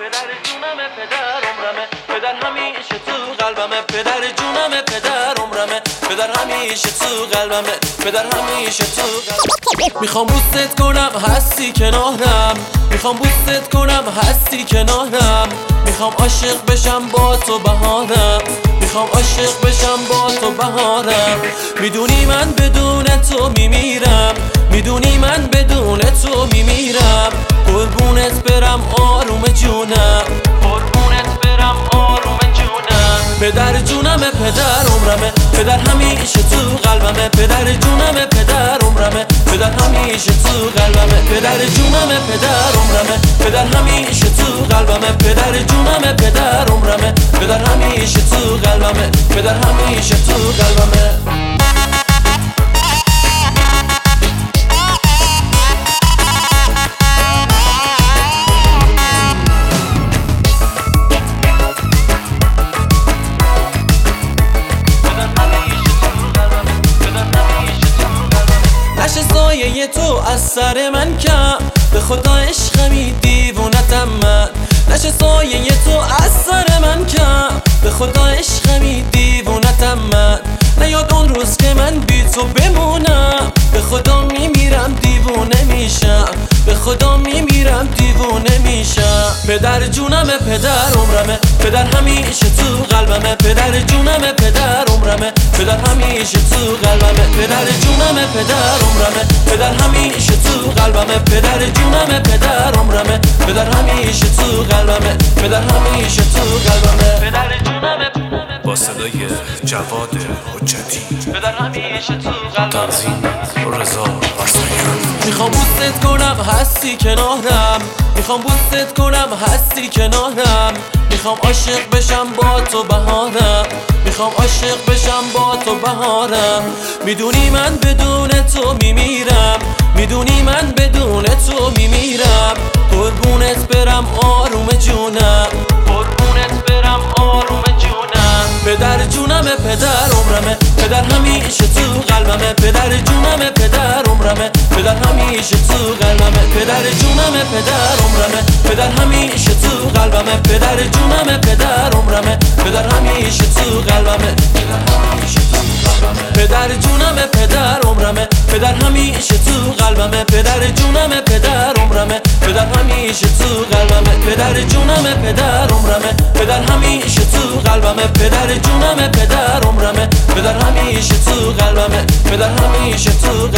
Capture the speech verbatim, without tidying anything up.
پدر جونمه پدر عمرمه پدر همیشه تو قلبمه پدر جونمه پدر عمرمه پدر همیشه تو قلبمه پدر همیشه تو قلبمه میخوام بوست کنم هستی کنارم میخوام بوست کنم هستی کنارم میخوام عاشق بشم با تو بهارم میخوام عاشق بشم با تو بهارم میدونی من بدون تو میمیرم میدونی من بدون تو میمیرم قربونت برم آروم جونم قربونت برم آروم جونم پدر جونمه پدر عمرمه پدر همیشه تو قلبمه پدر جونمه پدر عمرمه پدر همیشه تو قلبمه پدر جونمه پدر عمرمه پدر همیشه تو قلبمه پدر جونمه پدر عمرمه پدر همیشه تو قلبمه پدر همیشه تو قلبمه نشه سایه تو از سر من کم به خدا عشقمی دیوونتم من نشه سایه تو از سر من کم به خدا عشقمی دیوونتم من نیاد اون روز که من بی تو بمونم به خدا میمیرم دیوونه میشم به خدا میمیرم دیوونه میشم پدر جونمه پدر عمرمه پدر همیشه تو قلبمه پدر جونمه پدر عمرمه پدر همیشه تو قلبمه پدر جونمه پدر عمرمه پدر همیشه تو قلبمه پدر جونمه پدر عمرمه پدر همیشه تو قلبمه پدر همیشه تو قلبمه پدر جونمه با صدای جواد حجتی پدر همیشه تو قلبمه تنظیم رضا ورسایان میخوام بوست کنم هستی کنارم میخوام بوست کنم هستی کنارم میخوام عاشق بشم با تو بهارم میخوام عاشق بشم با تو بهارم میدونی من بدون تو میمیرم میدونی من بدون تو میمیرم قربونت برم آروم جونم قربونت برم آروم جونم پدر جونمه پدر عمرمه پدر همیشه تو قلبمه پدر جونمه پدر عمرمه پدر همیشه تو قلبمه پدر جونمه پدر عمرمه پدر همیشه تو قلبمه پدر جونمه پدر عمرمه پدر همیشه تو قلبمه پدر همیشه تو قلبمه پدر جونمه پدر عمرمه پدر همیشه تو قلبمه پدر جونمه پدر عمرمه پدر همیشه تو قلبمه پدر جونمه پدر عمرمه پدر همیشه تو قلبمه پدر جونمه پدر عمرمه پدر همیشه تو قلبمه پدر همیشه تو